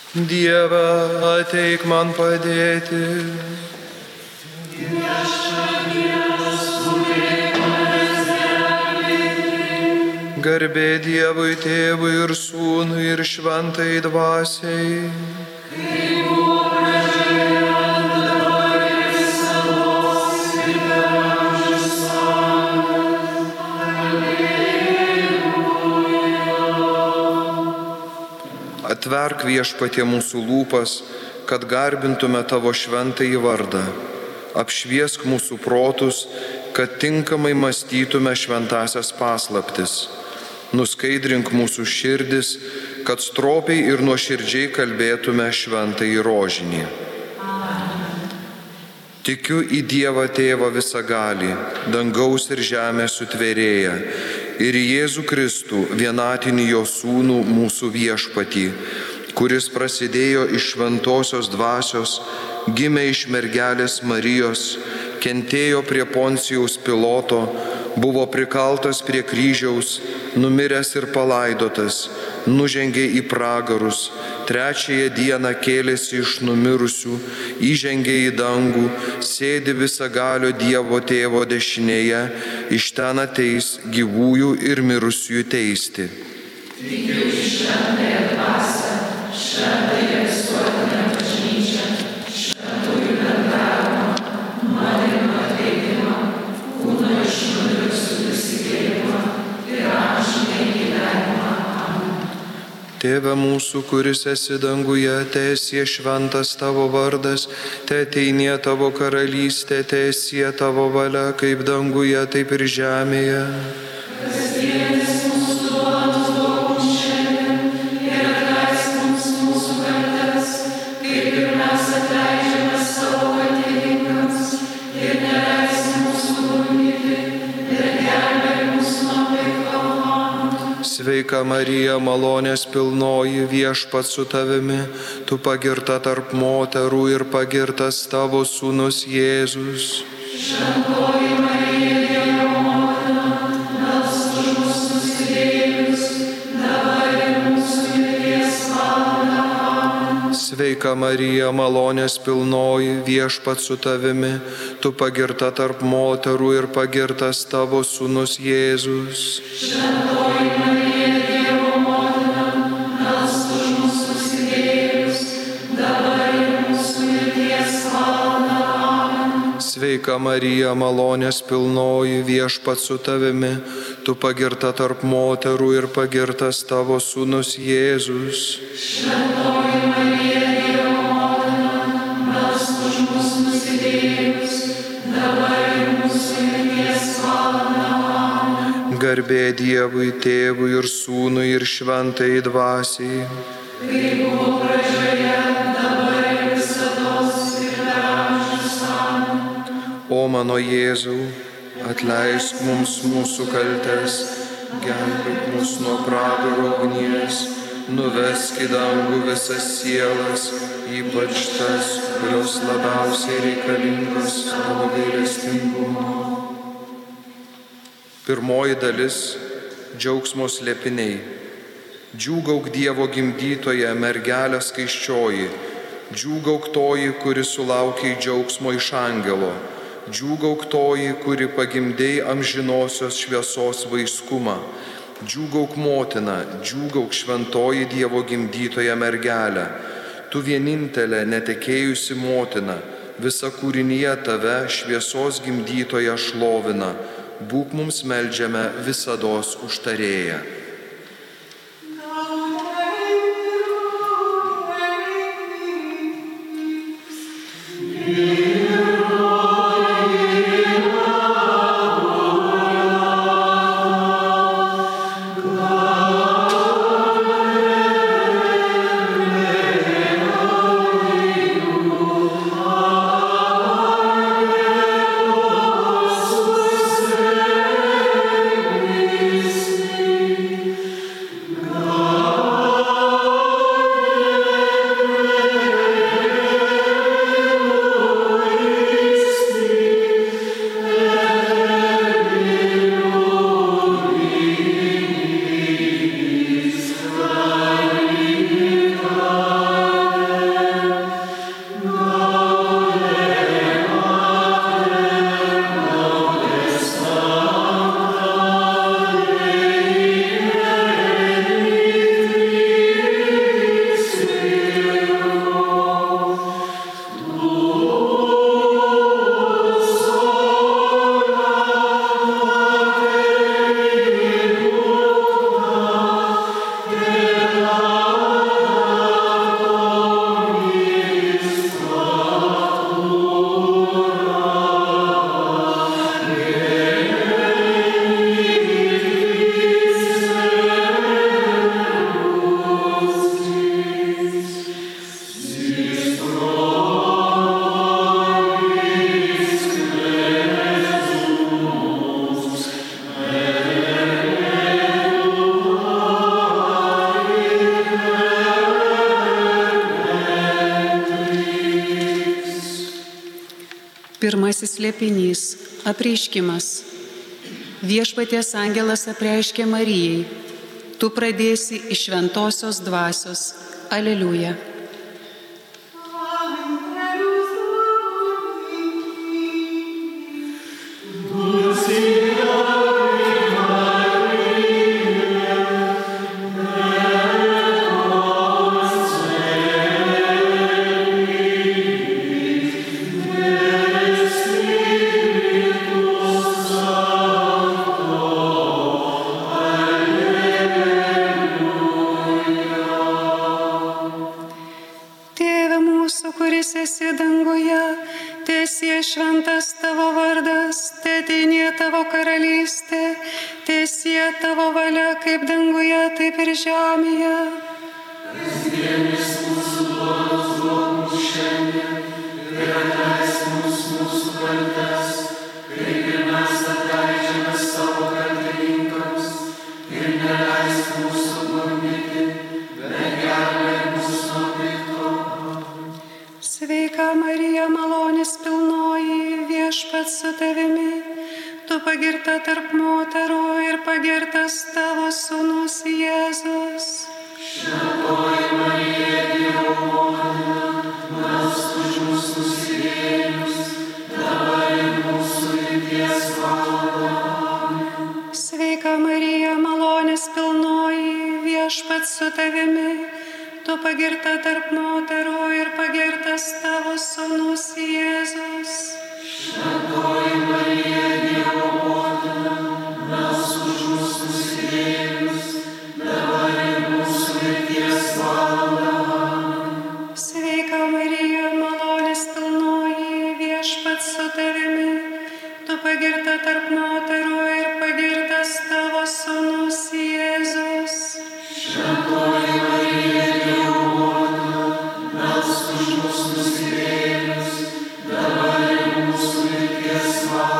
Dieve, ateik man padėti. Garbė Dievui Tėvui ir Sūnui ir Šventai Dvasiai. Atverk Viešpatie mūsų lūpas, kad garbintume Tavo šventąjį vardą. Apšviesk mūsų protus, kad tinkamai mąstytume šventąsias paslaptis. Nuskaidrink mūsų širdis, kad stropiai ir nuoširdžiai kalbėtume šventąjį rožinį. Tikiu į Dievą Tėvą visagalį, dangaus ir žemės sutvėrėją, ir į Jėzų Kristų, vienatinį Jo Sūnų, mūsų Viešpatį, kuris prasidėjo iš šventosios dvasios, gimė iš mergelės Marijos, kentėjo prie Poncijaus Piloto, buvo prikaltas prie kryžiaus, numiręs ir palaidotas, nužengė į pragarus, trečiąją dieną kėlėsi iš numirusių, įžengė į dangų, sėdi visagalio Dievo Tėvo dešinėje, iš ten ateis gyvųjų ir mirusiųjų teisti. Tikiu į šventąją dvasią, šventąją visuotinę bažnyčią, šventųjų bendravimą, nuodėmių atleidimą, kūno iš numirusių prisikėlimą ir amžinąjį gyvenimą. Amen. Tėve mūsų, kuris esi danguje, teesie šventas Tavo vardas, teateinie Tavo karalystė, teesie Tavo valia, kaip danguje, taip ir žemėje. Kasdienis mūsų duonos duok mums šiandien ir atleisk mums mūsų kaltes, kaip ir mes atleidžiame savo kaltininkams, ir neleisk mūsų gundyti, ir gelbėk mus nuo pikto. Sveika Marija, malonės pilnoji, Viešpats su tavimi, tu pagirta tarp moterų ir pagirtas Tavo Sūnus Jėzus. Šventoji Marija, Dievo motina, melsk už mus nusidėjėlius, dabar ir mūsų mirties valandą. Amen. Sveika Marija, malonės pilnoji, Viešpats su tavimi, tu pagirta tarp moterų ir pagirtas Tavo Sūnus Jėzus. Šventoji Marija, Dievo motina, melsk už mus nusidėjėlius, dabar ir mūsų mirties valandą. Amen. Sveika Marija, malonės pilnoji, Viešpats su tavimi, tu pagirta tarp moterų ir pagirtas Tavo Sūnus Jėzus. Šventoji Marija, Dievo motina, melsk už mus nusidėjėlius, dabar ir mūsų mirties valandą. Amen. Garbė Dievui Tėvui ir Sūnui ir Šventajai Dvasiai. Kaip buvo pradžioje, dabar ir visados ir per amžius. Amen. O mano Jėzau, atleisk mums mūsų kaltes, gelbėk mus nuo pragaro ugnies, nuvesk į dangų visas sielas, ypač tas, kurios labiausiai reikalingos Tavo gailestingumo. Pirmoji dalis – džiaugsmo slėpiniai. Džiūgauk Dievo gimdytoje, mergelė skaisčioji, džiūgauk toji, kuri sulaukė džiaugsmo iš angelo, džiūgauk toji, kuri pagimdei amžinosios šviesos vaiskumą, džiūgauk motina, džiūgauk šventoji Dievo gimdytoje mergelė, tu vienintelė netekėjusi motina, visa kūrinyje tave šviesos gimdytoje šlovina, būk mums meldžiame visados užtarėja. Pirmasis slėpinys – apreiškimas. Viešpaties angelas apreiškė Marijai: tu pradėsi iš šventosios dvasios. Aleliuja. Kuris esi danguje, teesie šventas tavo vardas, teateinie tavo karalystė, teesie tavo valia kaip danguje, taip ir žemėje. Kasdienis mūsų duonos duok mums šiandien ir atleisk mums mūsų kaltes, kaip ir mes atleidžiame savo kaltininkams, ir neleisk mūsų gundyti, bet gelbėk mus nuo pikto. Sveika Marija, malonės pilnoji, Viešpats su tavimi, tu pagirta tarp moterų ir pagirtas tavo sūnus Jėzus. Šventoji Marija, Dievo motina, melsk už mus nusidėjėlius, dabar ir mūsų mirties valandą. Sveika Marija, malonės pilnoji, Viešpats su tavimi, tu pagirta tarp moterų ir pagirtas tavo sūnus Jėzus. Šventoji Marija, Dievo motina, melsk už mus nusidėjėlius, dabar ir mūsų mirties valandą. Sveika Marija, malonės pilnoji, Viešpats su tavimi, tu pagirta tarp moterų ir pagirtas tavo sūnus Jėzus. Šventoji Marija, Dievo motina, melsk už mus nusidėjėlius, dabar ir mūsų mirties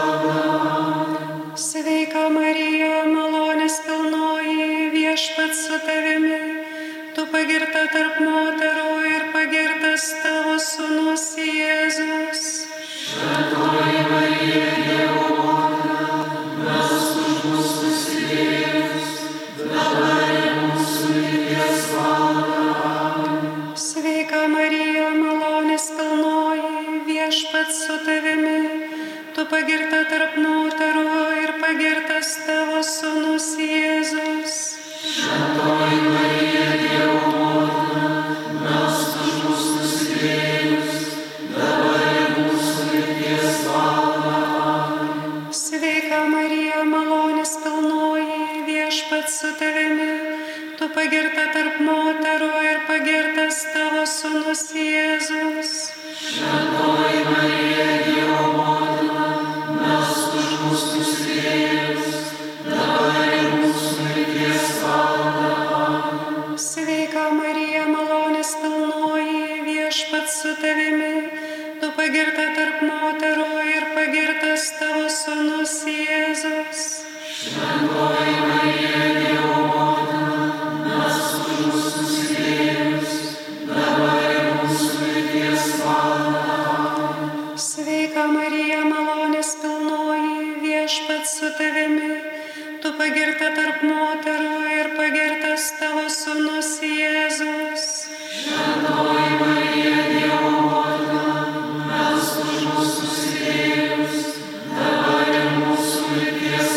valandą. Sveika Marija, malonės pilnoji, Viešpats su tavimi, tu pagirta tarp moterų ir pagirtas tavo sūnus Jėzus. Šventoji Marija, Dievo motina, melsk už mus nusidėjėlius, dabar ir mūsų mirties valandą. Sveika Marija, malonės pilnoji, Viešpats su tavimi, tu pagirta tarp moterų ir pagirtas tavo sūnus Jėzus. Šventoji Marija, Dievo motina, melsk už mus nusidėjėlius, dabar ir mūsų mirties valandą. Sveika Marija, malonės pilnoji, Viešpats su tavimi, tu pagirta tarp moterų ir pagirtas tavo sūnus Jėzus. Šventoji Marija, Dievo motina, melsk už mus nusidėjėlius, dabar ir mūsų mirties valandą. Sveika Marija, malonės pilnoji, Viešpats su tavimi, tu pagirta tarp moterų ir pagirtas tavo sūnus Jėzus. Šventoji Marija, Dievo motina, melsk už mus nusidėjėlius, dabar ir mūsų mirties valandą. Sveika Marija, malonės pilnoji, Viešpats su tavimi, tu pagirta tarp moterų ir pagirtas tavo sūnus Jėzus. Šventoji Marija, Dievo motina, melsk už mus nusidėjėlius, dabar ir mūsų mirties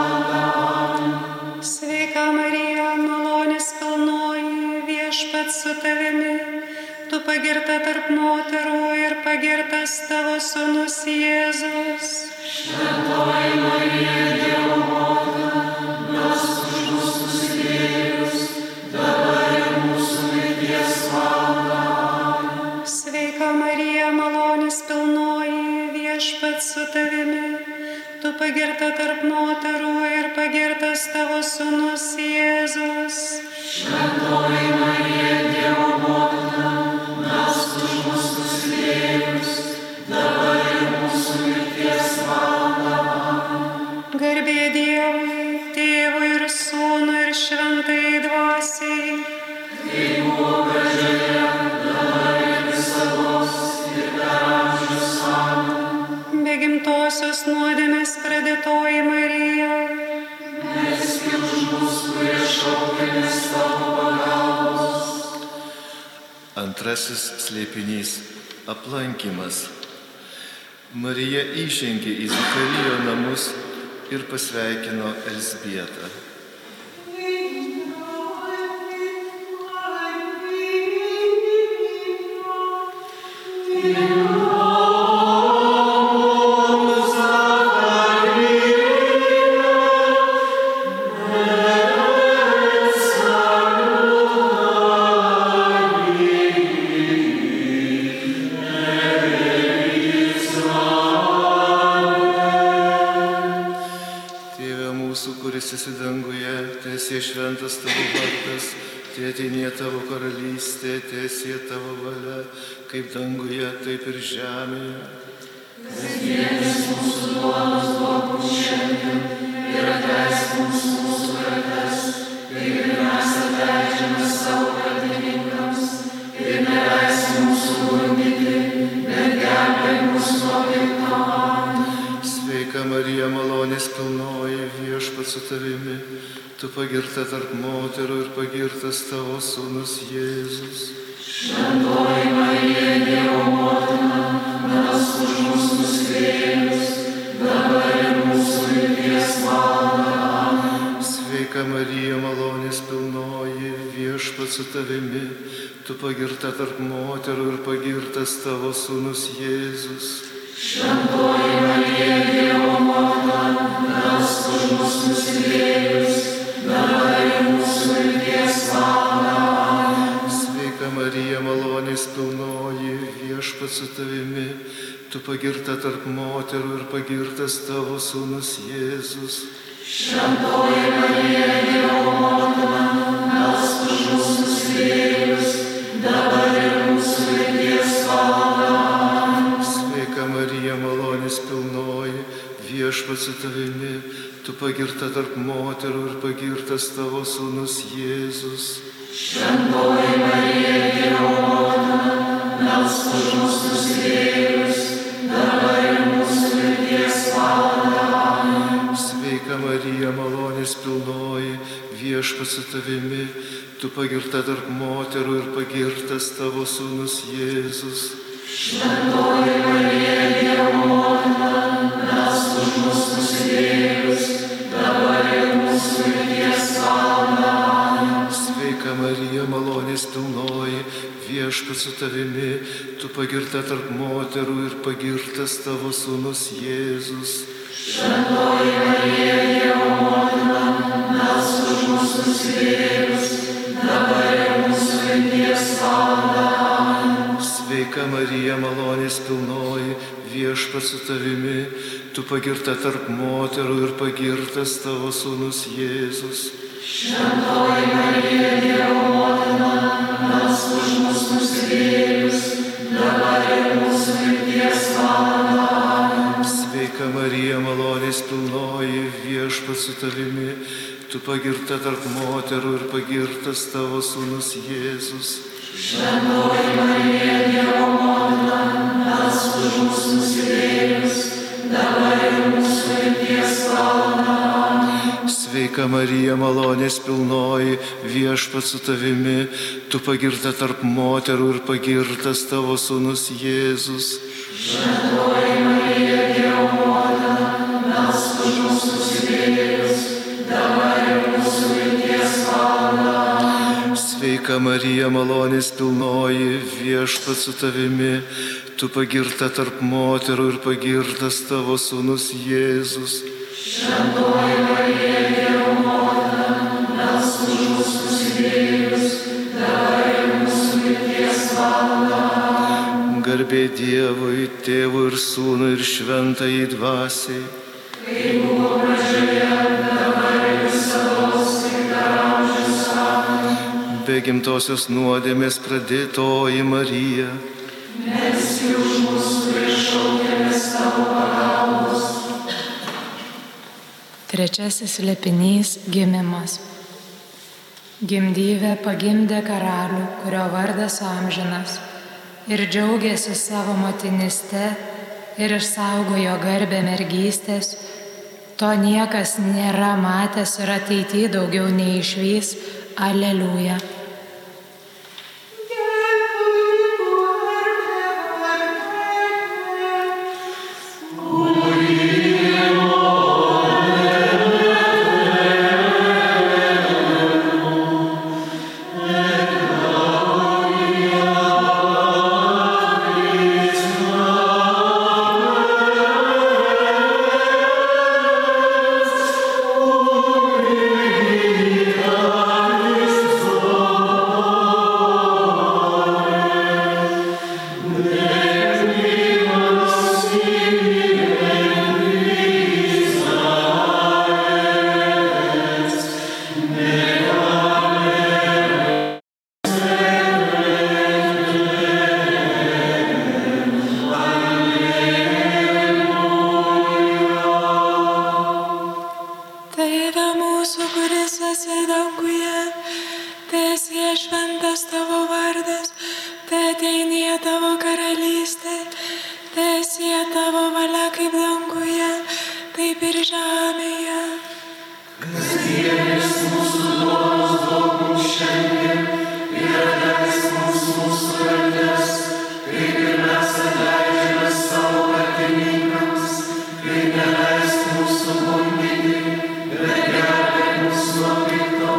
valandą. Sveika Marija, malonės pilnoji, Viešpats su tavimi, tu pagirta tarp moterų ir pagirtas tavo sūnus Jėzus. Šventoji Marija, Dievo motina, melsk už mus nusidėjėlius, dabar ir mūsų mirties valandą. Sveika Marija, malonės pilnoji, Viešpats su tavimi, tu pagirta tarp moterų ir pagirtas tavo sūnus Jėzus. Šventoji Marija, Dievo motina, melsk už mus nusidėjėlius, dabar ir mūsų mirties valandą. Garbė Dievui, Tėvui ir Sūnui ir Šventajai Dvasiai. Kaip buvo pradžioje, dabar ir visados, ir per amžius. Amen. Antrasis slėpinys – aplankymas. Marija įžengė į Zakarijo namus ir pasveikino Elzbietą. Šventas tavo vardas, teateinie tavo karalystė, teesie tavo valia, kaip danguje, taip ir žemėje. Kasdienis mūsų duonos duok mums šiandien ir atleisk mums mūsų kaltes, kaip ir mes atleidžiame savo kaltininkams, ir neleisk mūsų gundyti, bet gelbėk mus nuo pikto. Sveika Marija, malonės pilnoji, Viešpats su tavimi. Tu pagirta tarp moterų ir pagirtas tavo sūnus Jėzus. Šventoji Marija, Dievo motina, melsk už mus nusidėjėlius, dabar ir mūsų mirties valandą. Sveika Marija, malonės pilnoji, Viešpats su tavimi. Tu pagirta tarp moterų ir pagirtas tavo sūnus Jėzus. Šventoji Marija, Dievo motina, melsk už mus nusidėjėlius, dabar ir mūsų mirties valandą. Sveika Marija, malonės pilnoji, Viešpats su tavimi. Tu pagirta tarp moterų ir pagirtas tavo sūnus Jėzus. Šventoji Marija, Dievo motina, melsk už mus nusidėjėlius, dabar ir mūsų mirties valandą. Sveika Marija, malonės pilnoji, Viešpats su tavimi. Tu pagirta tarp moterų ir pagirtas tavo sūnus Jėzus. Šventoji Marija, Dievo motina, melsk už mus nusidėjėlius, dabar ir mūsų mirties valandą. Sveika Marija, malonės pilnoji, Viešpats su tavimi. Tu pagirta tarp moterų ir pagirtas tavo sūnus Jėzus. Šventoji Marija, Dievo motina, melsk už mus nusidėjėlius, dabar ir mūsų mirties valandą. Sveika Marija, malonės pilnoji, Viešpats su tavimi. Tu pagirta tarp moterų ir pagirtas tavo sūnus Jėzus. Šventoji Marija, Dievo motina, melsk už mus nusidėjėlius, dabar ir mūsų mirties valandą. Sveika Marija, malonės pilnoji, Viešpats su tavimi. Tu pagirta tarp moterų ir pagirtas tavo sūnus Jėzus. Šventoji Marija, Dievo motina, melsk už mus nusidėjėlius, dabar ir mūsų mirties valandą. Sveika Marija, malonės pilnoji, Viešpats su tavimi. Tu pagirta tarp moterų ir pagirtas tavo sūnus Jėzus. Šventoji Marija, Dievo motina, melsk už mus nusidėjėlius, dabar ir mūsų mirties valandą. Sveika Marija, malonės pilnoji, Viešpats su tavimi. Tu pagirta tarp moterų ir pagirtas tavo sūnus Jėzus. Šventoji Marija, Dievo motina, melsk už mus nusidėjėlius, dabar ir mūsų mirties valandą. Sveika Marija, malonės pilnoji, Viešpats su tavimi. Tu pagirta tarp moterų ir pagirtas tavo sūnus Jėzus. Šventoji Marija, Dievo motina, melsk už mus nusidėjėlius, dabar ir mūsų mirties valandą. Garbė Dievui, Tėvui ir Sūnui ir Šventajai Dvasiai. Kaip buvo pradžioje, dabar ir visados, ir per amžius. Amen. Be gimtosios nuodėmės pradėtoji Marija. Melski už mus, kurie šaukiamės tavo pagalbos. Trečiasis slėpinys – gimimas. Gimdyvė pagimdė karalių, kurio vardas amžinas, ir džiaugiasi savo motiniste ir išsaugojo garbę mergystės. To niekas nėra matęs ir ateityje daugiau neišvys. Aleliuja. Gėlių šiandien ir atleisk mums mūsų kaltes, kaip ir mes atleidžiame savo kaltininkams, ir neleisk mūsų gundyti, bet gelbėk mus nuo pikto.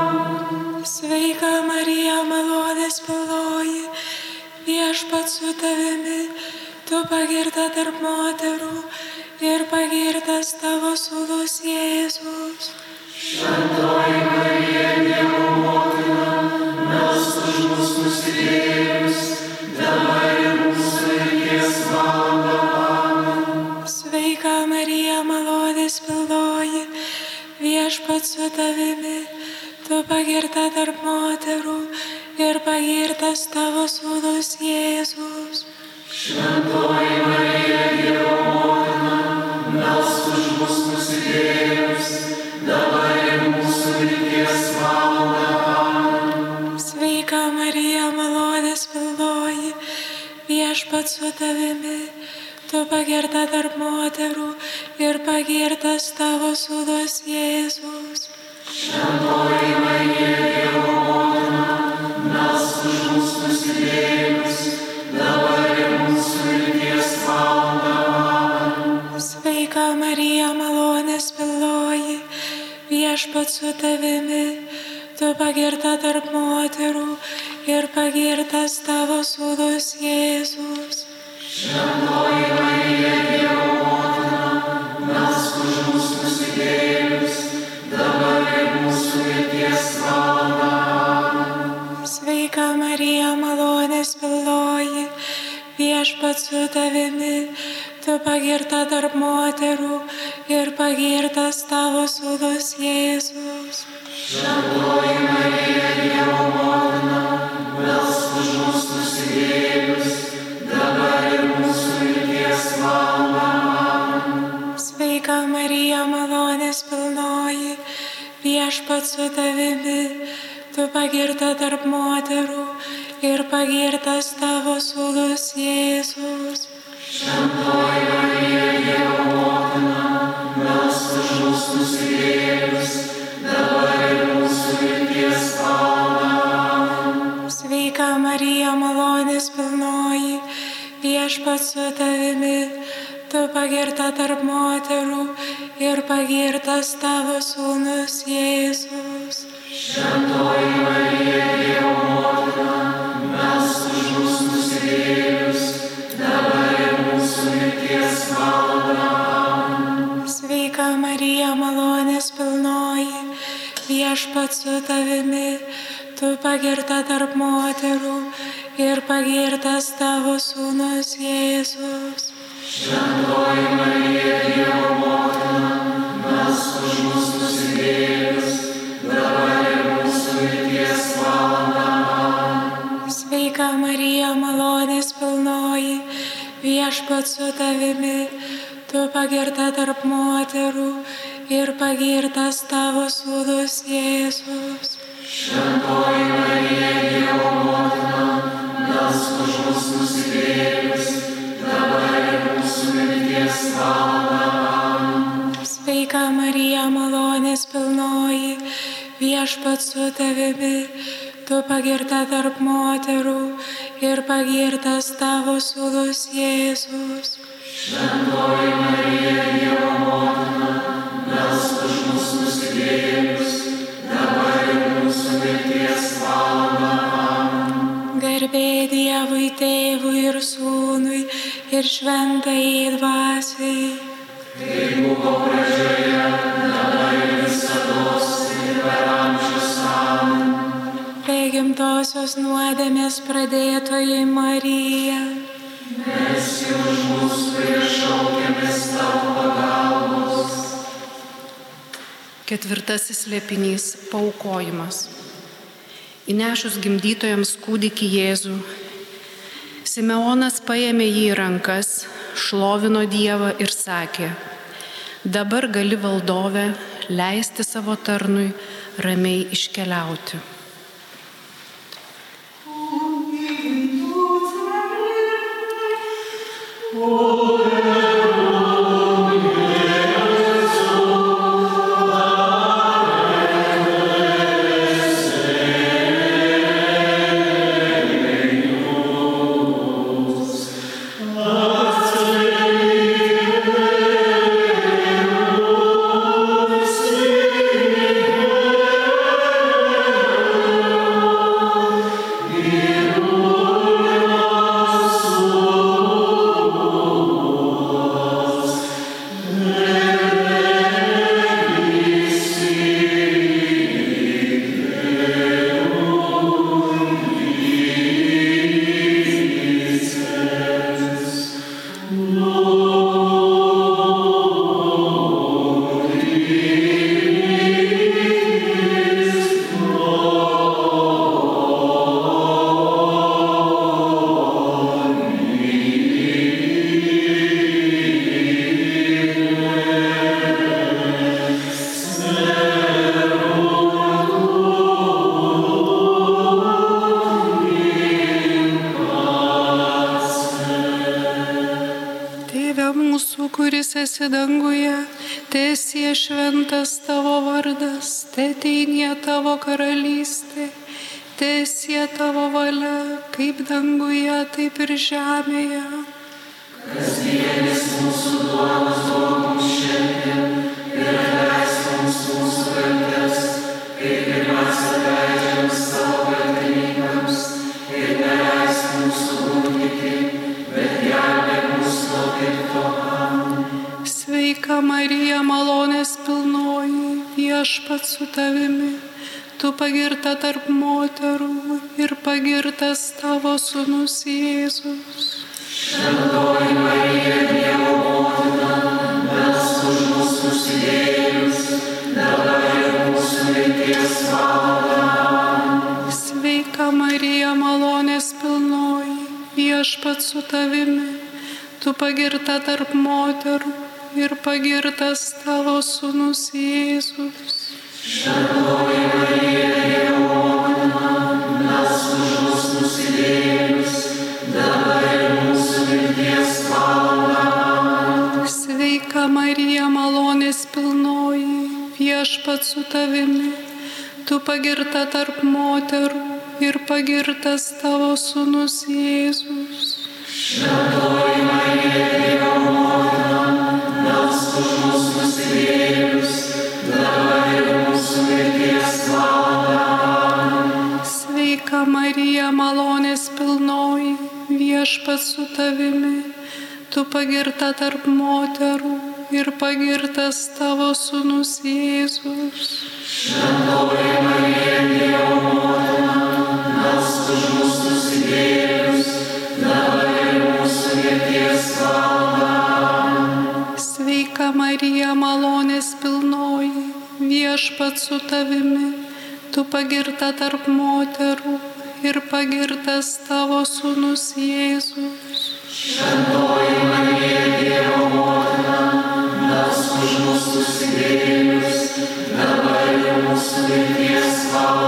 Sveika Marija, malonės pilnoji, Viešpats su tavimi, tu pagirta tarp moterų ir pagirtas tavo sūnus Jėzus. Šventoji Marija, Dievo motina, melsk už mus nusidėjėlius, dabar ir mūsų mirties valandą. Amen. Sveika Marija, malonės pilnoji, Viešpats su tavimi, tu pagirta tarp moterų ir pagirtas tavo sūnus Jėzus. Šventoji Marija, Dievo motina, melsk už mus nusidėjėlius, dabar ir mūsų mirties valandą. Amen. Sveika Marija, malonės pilnoji, Viešpats su tavimi, tu pagirta tarp moterų ir pagirtas tavo sūnus Jėzus. Šventoji Marija, Dievo motina, melsk už mus nusidėjėlius, dabar ir mūsų mirties valandą. Amen. Sveika Marija, malonės pilnoji, Viešpats su tavimi, tu pagirta tarp moterų ir pagirtas tavo sūnus Jėzus. Šventoji Marija, Dievo motina, melsk už mus nusidėjėlius, dabar ir mūsų mirties valandą. Amen. Sveika Marija, malonės pilnoji, Viešpats su tavimi, tu pagirta tarp moterų ir pagirtas tavo sūnus Jėzus. Šventoji Marija, Dievo motina, melsk už mus nusidėjėlius, dabar ir mūsų mirties valandą. Amen. Sveika Marija, malonės pilnoji, Viešpats su tavimi, tu pagirta tarp moterų ir pagirtas tavo sūnus Jėzus. Šventoji Marija, Dievo motina, melsk už mus nusidėjėlius, dabar ir mūsų mirties valandą. Amen. Sveika Marija, malonės pilnoji, Viešpats su tavimi, tu pagirta tarp moterų ir pagirtas tavo sūnus Jėzus. Šventoji Marija, Dievo motina, melsk už mus nusidėjėlius, dabar ir mūsų mirties valandą. Amen. Sveika Marija, malonės pilnoji, Viešpats su tavimi, tu pagirta tarp moterų ir pagirtas tavo sūnus Jėzus. Šventoji Marija, Dievo motina, melsk už mus nusidėjėlius, dabar ir mūsų mirties valandą. Amen. Sveika Marija, malonės pilnoji, Viešpats su tavimi, tu pagirta tarp moterų ir pagirtas tavo sūnus Jėzus. Šventoji Marija, Dievo motina, melsk už mus nusidėjėlius, dabar ir mūsų mirties valandą. Amen. Sveika Marija, malonės pilnoji, Viešpats su tavimi, tu pagirta tarp moterų ir pagirtas tavo sūnus Jėzus. Šventoji Marija, Dievo motina, melsk už mus nusidėjėlius, dabar ir mūsų mirties valandą. Amen. Garbė Dievui Tėvui ir Sūnui ir Šventajai Dvasiai. Kaip buvo pradžioje, dabar ir visados ir per amžius. Amen. Prigimtosios nuodėmės pradėtoji Marija. Melski už mus, kurie šaukiamės tavo pagalbos. Ketvirtasis slėpinys - paaukojimas. Įnešus gimdytojams kūdikį Jėzų, Simeonas paėmė jį į rankas, šlovino Dievą ir sakė: dabar gali, valdove, leisti savo tarnui ramiai iškeliauti. mūsų, kuris esi danguje, teesie šventas tavo vardas, teateinie tavo karalystė, teesie tavo valia, kaip danguje, taip ir žemėje. Kasdienis mūsų duonos duok mums šiandien ir atleisk mums mūsų kaltes, kaip ir mes atleidžiame savo kaltininkams, ir neleisk mūsų gundyti, bet gelbėk mus nuo pikto. Sveika Marija, malonės pilnoji, Viešpats su tavimi, tu pagirta tarp moterų ir pagirtas tavo sūnus Jėzus. Šventoji Marija, Dievo motina, melsk už mus nusidėjėlius, dabar ir mūsų mirties valandą. Sveika Marija, malonės pilnoji, Viešpats su tavimi, tu pagirta tarp moterų ir pagirtas tavo sūnus Jėzus. Šventoji Marija, Dievo motina, melsk už mus nusidėjėlius, dabar ir mūsų mirties valandą. Sveika Marija, malonės pilnoji, Viešpats su tavimi, tu pagirta tarp moterų ir pagirtas tavo sūnus Jėzus. Šventoji Marija, Dievo motina, melsk už mus nusidėjėlius, dabar ir mūsų mirties valandą. Sveika Marija, malonės pilnoji, Viešpats su tavimi, tu pagirta tarp moterų ir pagirtas tavo sūnus Jėzus. Šventoji Marija, Dievo motina, melsk už mus nusidėjėlius, dabar ir mūsų mirties valandą. Sveika Marija, malonės pilnoji, Viešpats su tavimi, tu pagirta tarp moterų ir pagirtas tavo sūnus Jėzus. Šventoji Marija, Dievo motina, melsk už mus nusidėjėlius, dabar ir mūsų mirties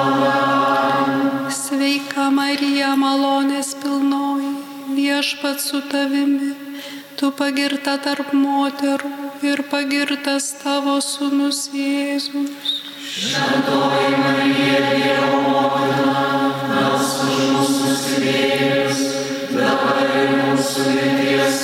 valandą. Sveika Marija, malonės pilnoji, Viešpats su tavimi, tu pagirta tarp moterų ir pagirtas tavo sūnus Jėzus. Šventoji Marija, Dievo motina, melsk už mus nusidėjėlius, dabar ir mūsų mirties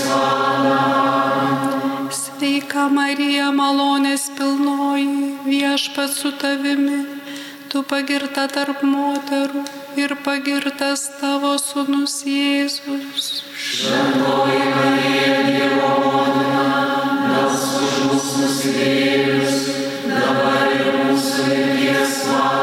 valandą. Sveika Marija, malonės pilnoji, Viešpats su tavimi, tu pagirta tarp moterų ir pagirtas tavo sūnus Jėzus. Šventoji Marija, Dievo motina, melsk už mus nusidėjėlius, dabar ir mūsų mirties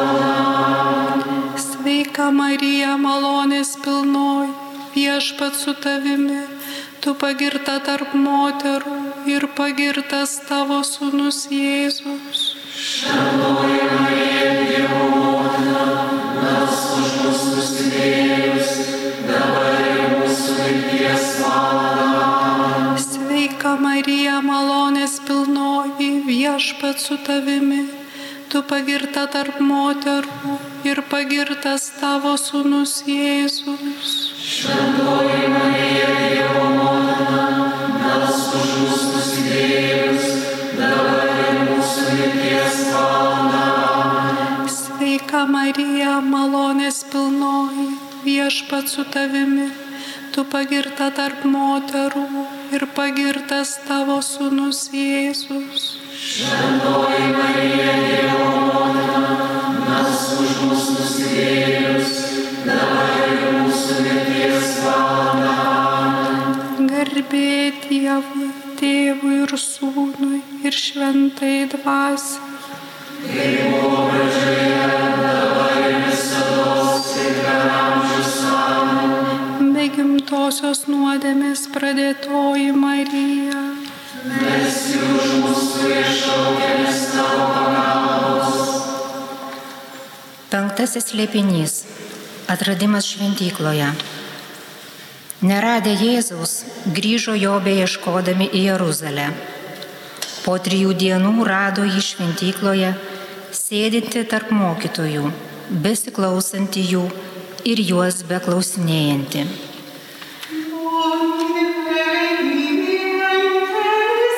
valandą. Sveika Marija, malonės pilnoji, Viešpats su tavimi, tu pagirta tarp moterų ir pagirtas tavo sūnus Jėzus. Šventoji Marija, Dievo motina, melsk už mus nusidėjėlius, dabar ir mūsų mirties valandą. Sveika Marija, malonės pilnoji, Viešpats su tavimi, tu pagirta tarp moterų ir pagirtas tavo sūnus Jėzus. Šventoji Marija, Dievo motina, melsk už mus nusidėjėlius, dabar ir mūsų mirties valandą. Sveika Marija, malonės pilnoji, Viešpats su tavimi, tu pagirta tarp moterų ir pagirtas tavo sūnus Jėzus. Šventoji Marija, Dievo motina, melsk už mus nusidėjėlius, dabar ir mūsų mirties valandą. Garbė Dievui, Tėvui ir Sūnui ir Šventai Dvasiai. Kaip buvo pradžioje, dabar ir visados ir per amžius. Amen. Be gimtosios nuodėmės pradėtoji Marija. Melski už mus, kurie šaukiamės tavo pagalbos. Penktasis slėpinys – atradimas šventykloje. Neradę Jėzaus, grįžo jo beieškodami į Jeruzalę. Po 3 dienų rado jį šventykloje, sėdinti tarp mokytojų, besiklausantį jų ir juos beklausinėjantį.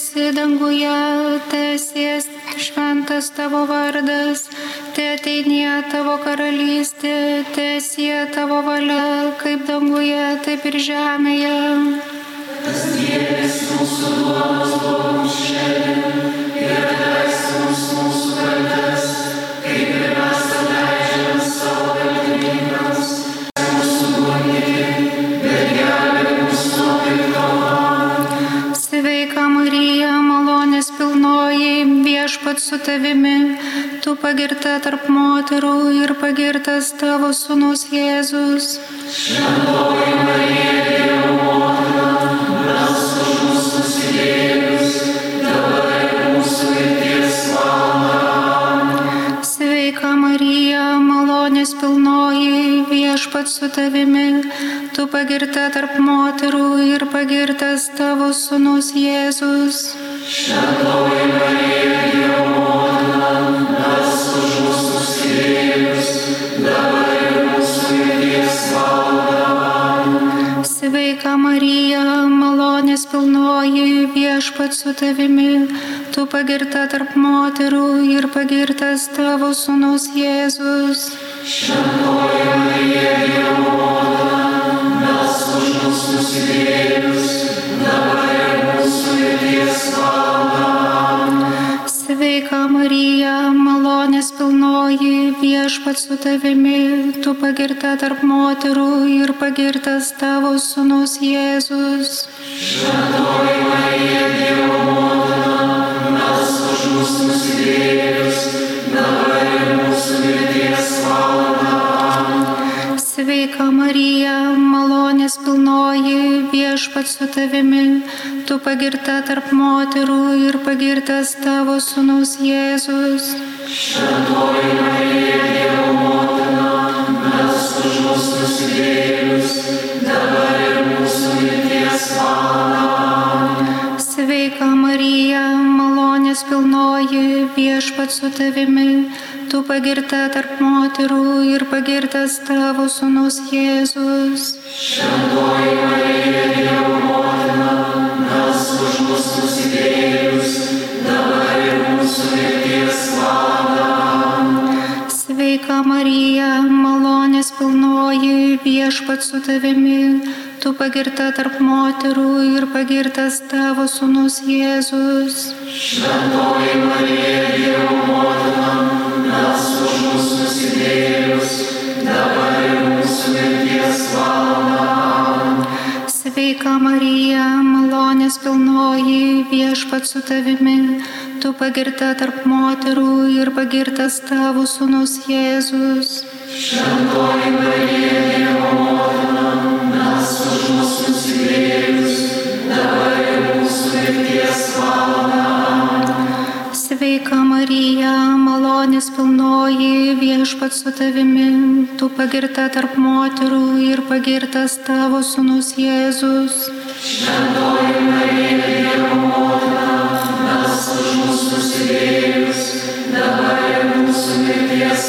esi danguje, teesie šventas tavo vardas, teateinie tavo karalystė, teesie tavo valia, kaip danguje, taip ir žemėje. Kasdienis mūsų duonos duok mums šiandien ir atleisk mums mūsų kaltes, kaip ir mes atleidžiame savo kaltininkams. Mūsų duokite, bet gelbėk mus nuo piktojo. Sveika Marija, malonės pilnoji, Viešpats su tavimi, tu pagirta tarp moterų ir pagirtas tavo sūnus Jėzus. Šventoji Marija, Dievo motina, melsk už mus nusidėjėlius, dabar ir mūsų mirties valandą. Sveika Marija, malonės pilnoji, Viešpats su tavimi, tu pagirta tarp moterų ir pagirtas tavo sūnus Jėzus. Šventoji Marija, Dievo motina, melsk už mus nusidėjėlius, dabar ir mūsų mirties valandą. Sveika Marija, malonės pilnoji, Viešpats su tavimi, tu pagirta tarp moterų ir pagirtas tavo sūnus Jėzus. Šventoji Marija, Dievo motina, melsk už mus nusidėjėlius, dabar ir mūsų mirties valandą. Sveika Marija, malonės pilnoji, Viešpats su tavimi, tu pagirta tarp moterų ir pagirtas tavo sūnus Jėzus. Šventoji Marija, Dievo motina, melsk už mus nusidėjėlius, dabar ir mūsų mirties valandą. Sveika Marija, malonės pilnoji, Viešpats su tavimi, tu pagirta tarp moterų ir pagirtas tavo sūnus Jėzus. Šventoji Marija, Dievo motina, melsk už mus nusidėjėlius, dabar ir mūsų mirties valandą. Sveika Marija, malonės pilnoji, Viešpats su tavimi, tu pagirta tarp moterų ir pagirtas tavo sūnus Jėzus. Šventoji Marija, Dievo motina, melsk už mus nusidėjėlius, dabar ir mūsų mirties valandą. Sveika Marija, malonės pilnoji, Viešpats su tavimi, tu pagirta tarp moterų ir pagirtas tavo sūnus Jėzus. Šventoji Marija, Dievo motina, melsk už mus nusidėjėlius, dabar ir mūsų mirties valandą. Sveika Marija, malonės pilnoji, Viešpats su tavimi, tu pagirta tarp moterų ir pagirtas tavo sūnus Jėzus. Šventoji Marija, Dievo motina, melsk už mus nusidėjėlius, dabar ir mūsų mirties valandą. Sveika Marija, malonės pilnoji, Viešpats su tavimi, tu pagirta tarp moterų ir pagirtas tavo sūnus Jėzus. Šventoji Marija, Dievo motina, melsk už mus nusidėjėlius, dabar ir mūsų mirties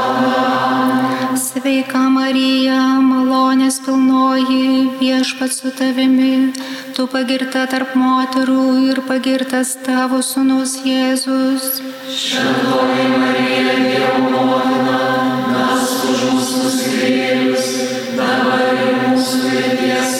valandą. Sveika Marija, malonės pilnoji, Viešpats su tavimi, tu pagirta tarp moterų ir pagirtas tavo sūnus Jėzus. Šventoji Marija, Dievo motina, melsk už mus nusidėjėlius, dabar ir mūsų mirties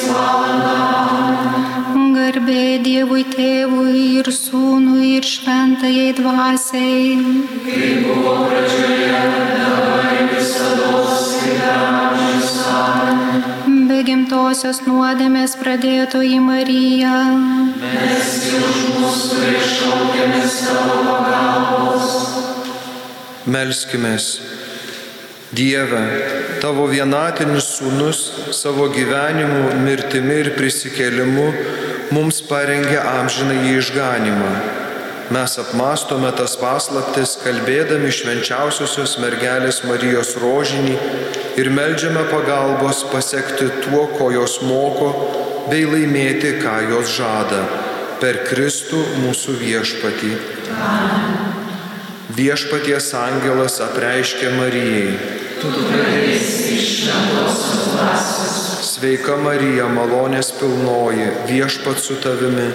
valandą. Garbė Dievui Tėvui ir Sūnui ir Šventajai Dvasiai. Kaip buvo pradžioje, dabar ir visados ir amžius amen. Be gimtosios nuodėmės pradėtoji Marija, Melski už mus, kurie šaukiamės tavo pagalbos. Melskimės. Dieve, tavo vienatinis Sūnus savo gyvenimu, mirtimi ir prisikėlimu mums parengė amžinąjį išganymą. Mes apmastome tas paslaptis, kalbėdami švenčiausiosios mergelės Marijos rožinį ir meldžiame pagalbos pasekti tuo, ko jos moko, bei laimėti, ką jos žada, per Kristų mūsų viešpatį. Amen. Viešpaties angelas apreiškė Marijai. Tu pradėsi iš šventosios dvasios. Sveika Marija, malonės pilnoji, viešpats su tavimi,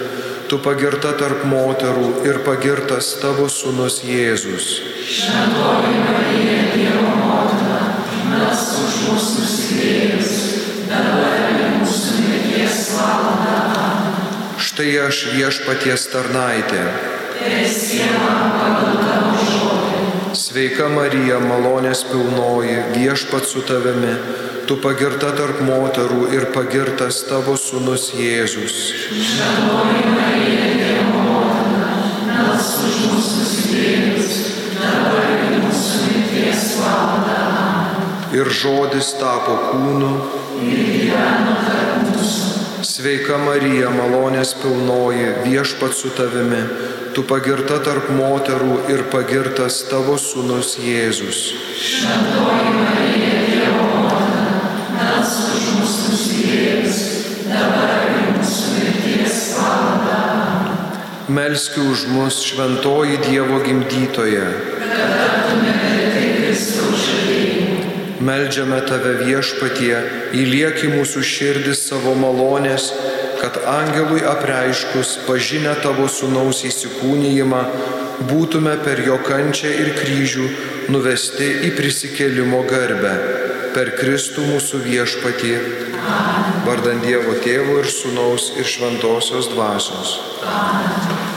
tu pagirta tarp moterų ir pagirtas tavo sūnus Jėzus. Šventoji Marija, Dievo motina, melsk už mus nusidėjus, dabar ir mūsų mirties valandą. Amen. Štai aš Viešpaties tarnaitė. Teesie man pagal tavo žodį. Sveika Marija, malonės pilnoji, Viešpats su tavimi, tu pagirta tarp moterų ir pagirtas tavo sūnus Jėzus. Šventoji Marija, Dievo motina, melsk už mus nusidėjus, dabar ir mūsų mirties valandą. Amen. Ir žodis tapo kūnu. Ir gyveno tarp mūsų. Sveika Marija, malonės pilnoji, Viešpats su tavimi, tu pagirta tarp moterų ir pagirtas tavo sūnus Jėzus. Šventoji Marija, Dievo motina, melsk už mus nusidėjus, dabar ir mūsų mirties valandą. Amen. Melski už mus, šventoji Dievo gimdytoja. Kad taptume verti Kristaus žadėjimų. Meldžiame tave, Viešpatie, įliek į mūsų širdis savo malonės, kad angelui apreiškus pažinę tavo sūnaus įsikūnijimą, būtume per jo kančią ir kryžių nuvesti į prisikėlimo garbę. Per Kristų mūsų Viešpatį. Vardan Dievo Tėvo ir Sūnaus ir Šventosios Dvasios. Amen.